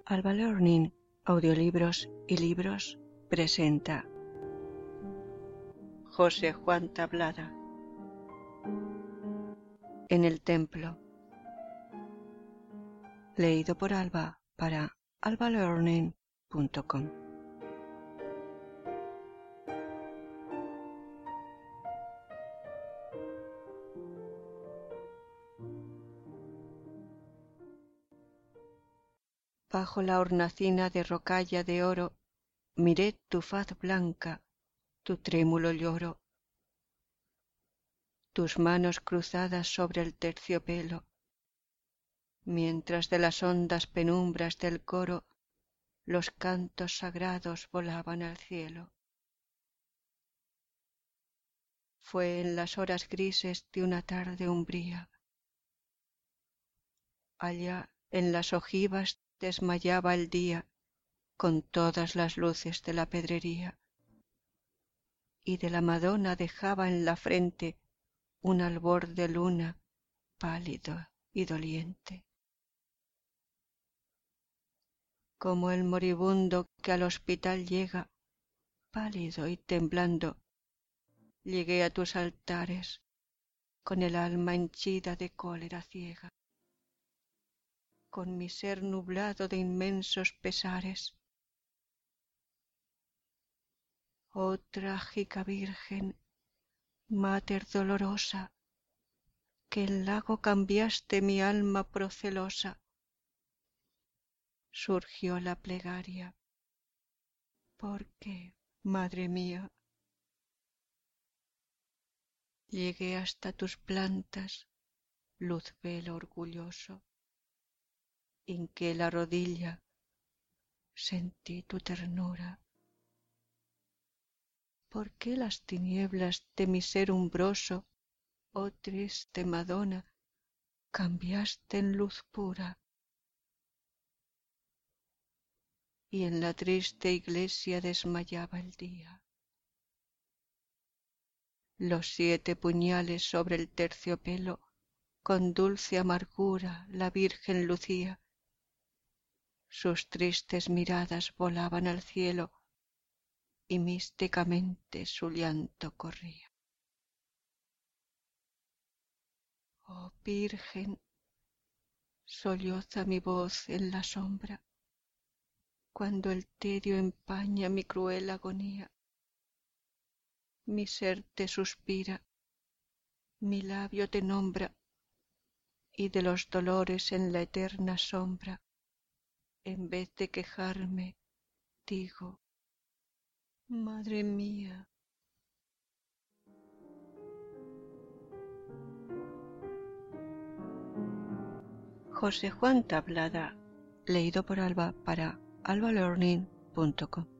Alba Learning, audiolibros y libros presenta José Juan Tablada. En el templo. Leído por Alba para albalearning.com. Bajo la hornacina de rocalla de oro, miré tu faz blanca, tu trémulo lloro, tus manos cruzadas sobre el terciopelo, mientras de las hondas penumbras del coro los cantos sagrados volaban al cielo. Fue en las horas grises de una tarde umbría. Allá en las ojivas desmayaba el día con todas las luces de la pedrería, y de la Madonna dejaba en la frente un albor de luna pálido y doliente. Como el moribundo que al hospital llega, pálido y temblando, llegué a tus altares con el alma henchida de cólera ciega, con mi ser nublado de inmensos pesares. Oh trágica Virgen, Mater dolorosa, que en lago cambiaste mi alma procelosa, surgió la plegaria. ¿Por qué, Madre mía? Llegué hasta tus plantas, luzbel orgulloso, hinqué la rodilla, sentí tu ternura. ¿Por qué las tinieblas de mi ser umbroso, oh triste Madonna, cambiaste en luz pura? Y en la triste iglesia desmayaba el día. Los 7 puñales sobre el terciopelo, con dulce amargura la Virgen lucía. Sus tristes miradas volaban al cielo, y místicamente su llanto corría. Oh Virgen, solloza mi voz en la sombra, cuando el tedio empaña mi cruel agonía. Mi ser te suspira, mi labio te nombra, y de los dolores en la eterna sombra, en vez de quejarme, digo, Madre mía. José Juan Tablada, leído por Alba para albalearning.com.